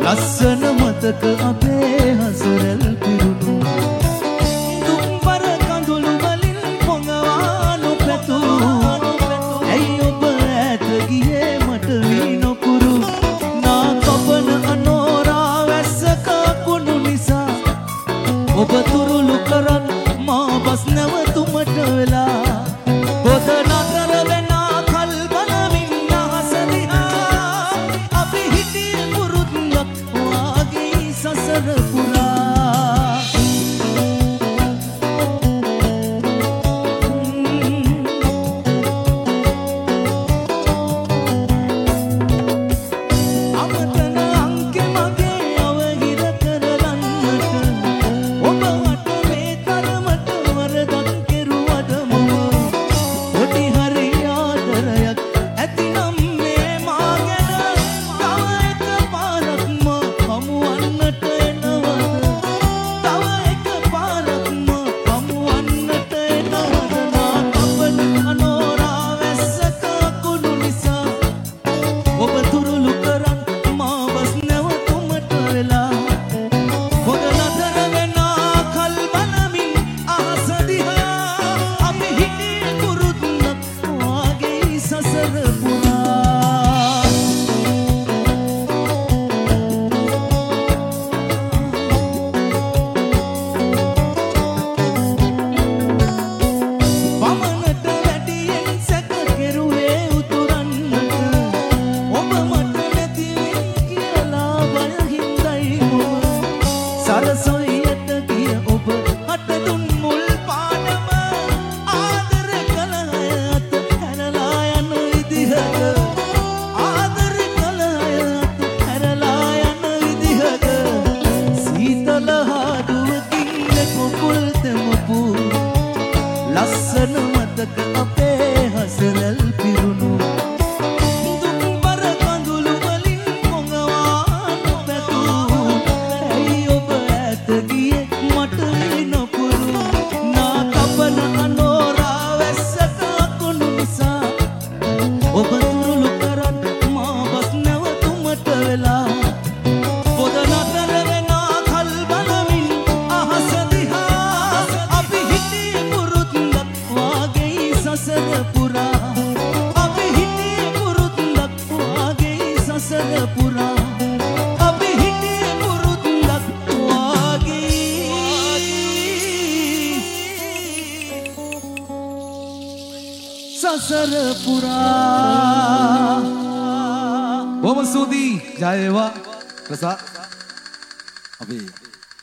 ලස්සන මතක අපේ හසරල් පිරුණු දුම්බර කඳුළු වලින් පොඟවා නොපැතු ඇයි ඔබ ඈත ගියේ මට වී නොපුරු නා කපන අනෝරා වැස්සක කුණු නිසා ඔබ තුරුළු කරන් මා බස් නැවතුමට වෙලා පොත නතර වෙනා කල් බලමින් අහස දිහා අපි හිටියේ පුරුද්දක් වාගේ සසර පුරා අමතන අංකෙ මගේ අවහිර කරලන්නට ඔබ වට මේ තරමට වරදක් කෙරුවද මම පොඩි හරි ආදරයක් ඇතිනම් මේ මා ගැන තව එක පාරක්ම හමුවන්නට එනවද තව එක පාරක්ම හමුවන්නට එනවද නා කපන අනෝරා වැස්සක කුණු නිසා ඔබ තුරුළු කරන් මා බස් නැවතුමට වෙලා පොත නතර වෙනා කල් බලමින් අහස දිහා අපි හිටියේ පුරුද්දක් වාගේ සසර පුරා වමනට වැඩියෙන් සැක කෙරුවේ උතුරන්නට ඔබ මට නැති වෙයි කියලා බය හින්දයි ඔබ සරසොයියට ගිය ඔබ අත දුන් මුල් පාඩම ආදර කළ අය අත හැරලා යන විදිහක ආදර කළ අය අත හැරලා යන විදිහක සීතල හාදුවකින් කොපුල් තෙමපු ලස්සන මතක අපේ හසරල් පිරුණු දුම්බර කඳුළු වලින් පොඟවා නොපැතු ඇයි ඔබ ඈත ගියේ මට වී නොපුරු නා කපන අනෝරා වැස්සක කුණු නිසා ඔබ තුරුළු කරන් මා බස් නැවතුමට වෙලා පොත නතර වෙනා කල් බලමින් අහස දිහා අපි හිටියේ පුරුද්දක් වාගේ සසර පුරා අපි හිටියේ පුරුද්දක් වාගේ සසර පුරා අපි හිටියේ පුරුද්දක් වාගේ සසර පුරා බොහොම ස්තුතියි ජය වේවා රසා අපි